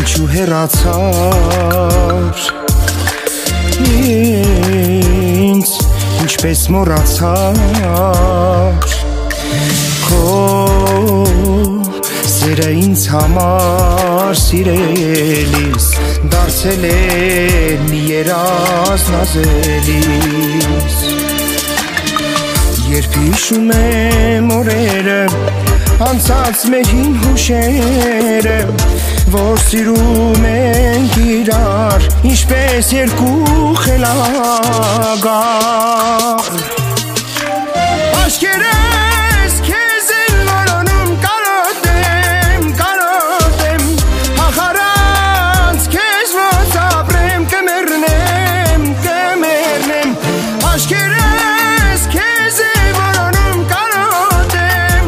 ինչու հեռացար ինձ, ինչպես մոռացար քո սերը ինձ համար սիրելիս դարձել է մի երազ նազելիս երբ հիշում եմ օրերը անցած մեր հին հուշերը որ սիրում ենք իրար ինչպես երկու խելագար Աշկերես քեզ են որոնում կարոտեմ ախարանց քեզ ոնց ապրեմ կմեռնեմ Աշկերես քեզ են որոնում կարոտեմ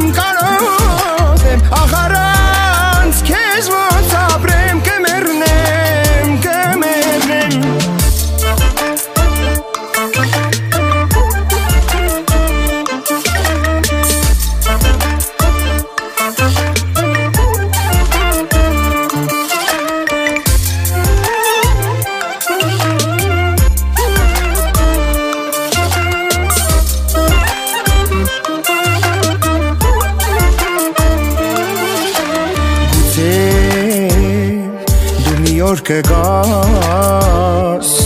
ախարանց քեզ ոնց ապրեմ կմեռնեմ Որ կգաս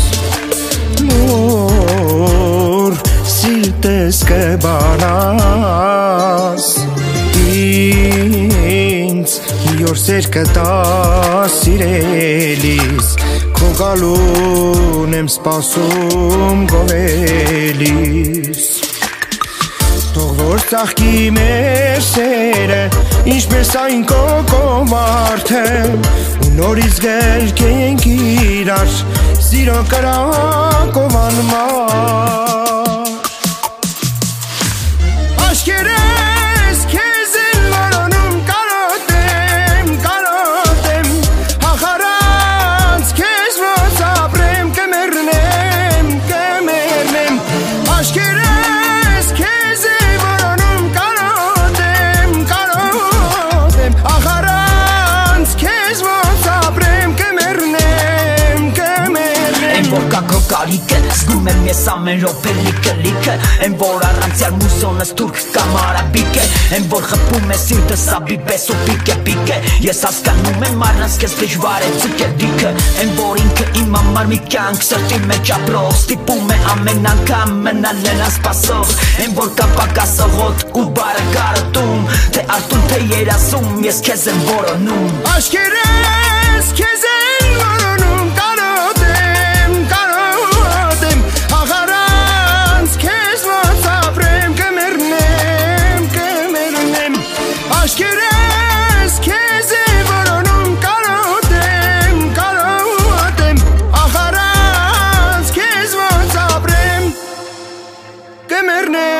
նոր սիրտես կբանաս ինձ որ սեր կտաս սիրելիս քո գալուն եմ սպասում գովելիս Թող որ ծաղկի մեր սերը ինչպես այն կոկովարդը Նորից գերկենք իրար սիրո կրակով անմար Աշկերես քեզ են որոնում կարոտեմ ախարանց քեզ ոնց ապրեմ կմեռնեմ Աշկերես քեզ են որոնում կարոտեմ ախարանց քեզ ոնց Որ կակո կարիք է, զգում եմ ես ամեն րոպե լիքը Են որ առանցյալ մուսոնս թուրք կամ արաբիկ է Են որ խփում է սիրտս աբի պես ու պիկ է Ես հասկանում եմ առանց քեզ դժվար է ցկել դիքը Են որ ինքը իմ համար մի կյանք սրտի մեջ ապրող Ստիպում է ամեն անգամ մնալ նրան սպասող Են որ կա պակասողոտ ու բարը կարոտում Թե արտուն թե երազում ես քեզ եմ որոնում Աշկերես քեզ են որոնում Աշկերես քեզ է որոնում կարոտեմ ախարանց քեզ ոնց ապրեմ կմեռնեմ